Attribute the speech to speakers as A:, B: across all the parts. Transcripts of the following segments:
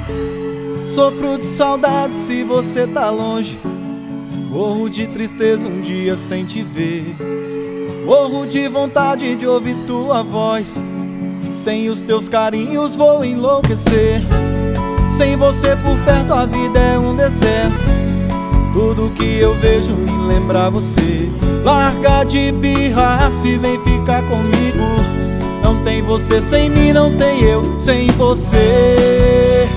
A: Sofro de saudade se você tá longe. Morro de tristeza um dia sem te ver. Morro de vontade de ouvir tua voz. Sem os teus carinhos vou enlouquecer. Sem você por perto a vida é um deserto. Tudo que eu vejo me lembra você. Larga de pirraça e vem ficar comigo. Não tem você sem mim, não tem eu sem você.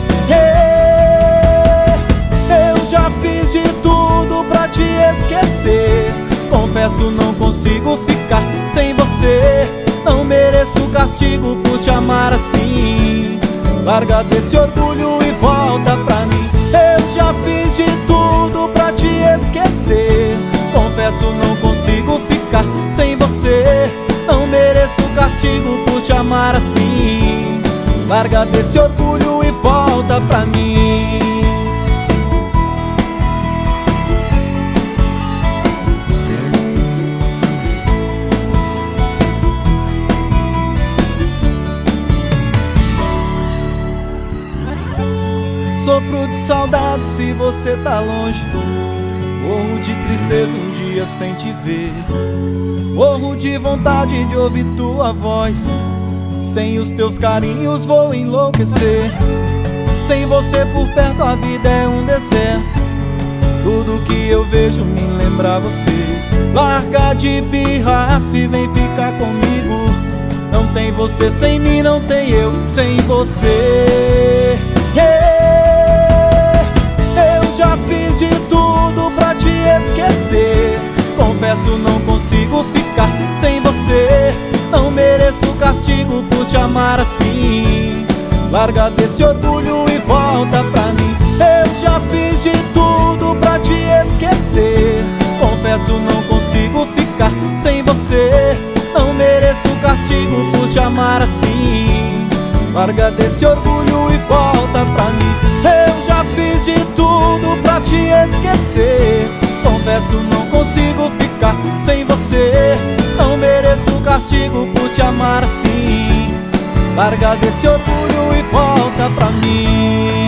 A: Eu já fiz de tudo pra te esquecer. Confesso, não consigo ficar sem você. Não mereço castigo por te amar assim. Larga desse orgulho e volta pra mim. Eu já fiz de tudo pra te esquecer. Confesso, não consigo ficar sem você. Não mereço castigo por te amar assim. Larga desse orgulho e volta pra mim. Sofro de saudade se você tá longe. Morro de tristeza um dia sem te ver. Morro de vontade de ouvir tua voz. Sem os teus carinhos vou enlouquecer. Sem você por perto a vida é um deserto. Tudo que eu vejo me lembra você. Larga de pirraça e vem ficar comigo. Não tem você sem mim, não tem eu sem você. Eu já fiz de tudo pra te esquecer. Confesso, não consigo ficar sem você. Não mereço castigo por te amar assim. Larga desse orgulho e volta pra mim. Eu já fiz de tudo pra te esquecer. Confesso, não consigo ficar sem você. Não mereço castigo por te amar assim. Larga desse orgulho e volta pra mim. Eu já fiz de tudo pra te esquecer. Confesso, não consigo ficar sem você. Não mereço castigo por te amar assim. Larga desse orgulho e volta pra mim.